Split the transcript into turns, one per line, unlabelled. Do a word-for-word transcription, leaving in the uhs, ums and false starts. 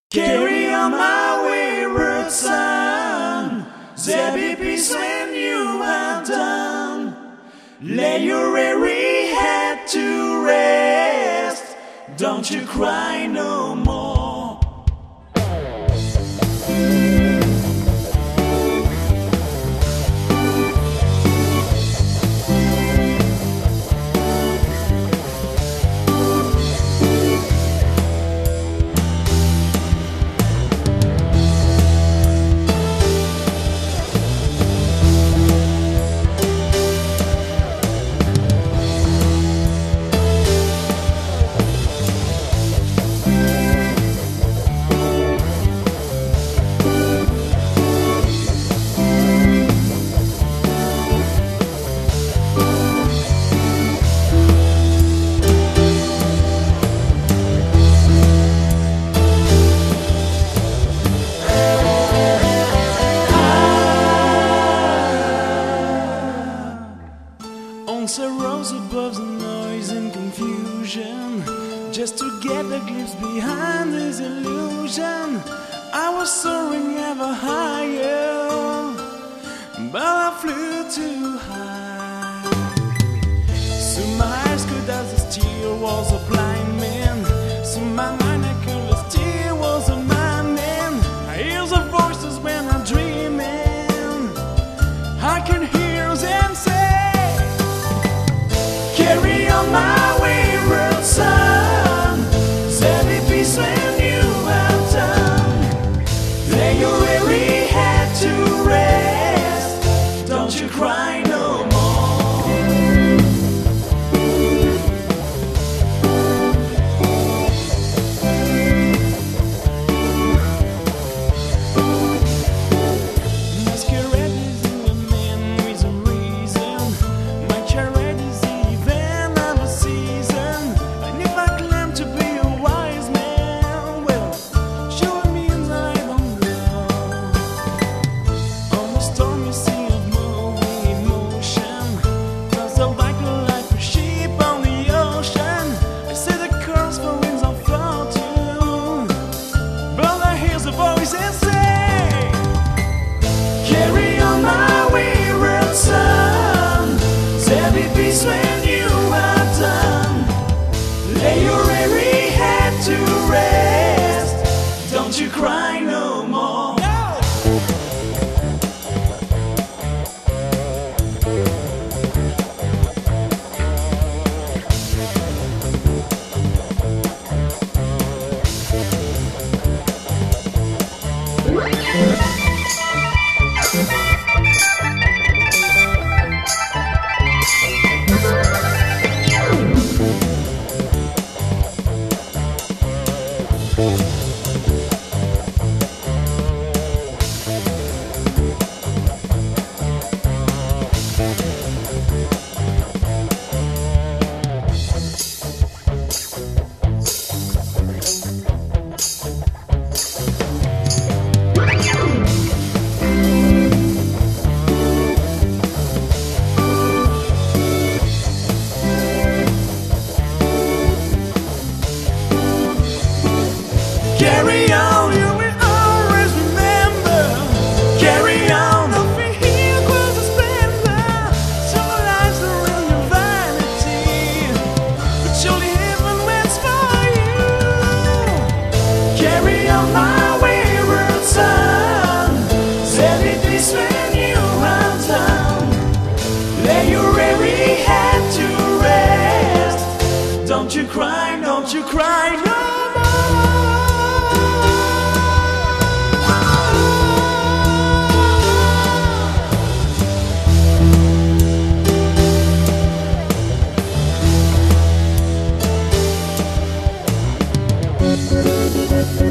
Carry on my wayward son. There be peace when you are done. Lay your weary head to rest. Don't you cry no more. Once I rose above the noise and confusion, just to get a glimpse behind this illusion. I was soaring ever higher, but I flew too high. So my eyes could as the steel was a blind man. So my mind I could as steel was a madman. I hear the voices when I'm dreaming. I can hear them say, carry on my wayward son. There be peace when you are done. Lay your weary head to rest. Don't you cry no more. Masquerade is in the man with a reason. My charade is when you are done. Lay your weary head to rest. Don't you cry no more. Carry on, you will always remember. Carry on, don't be here, cause a splendor. So lies around your vanity, but surely heaven waits for you. Carry on, my wayward son. There be peace when you are done. Lay your weary head to rest. Don't you cry, don't you cry no more. We'll be right back.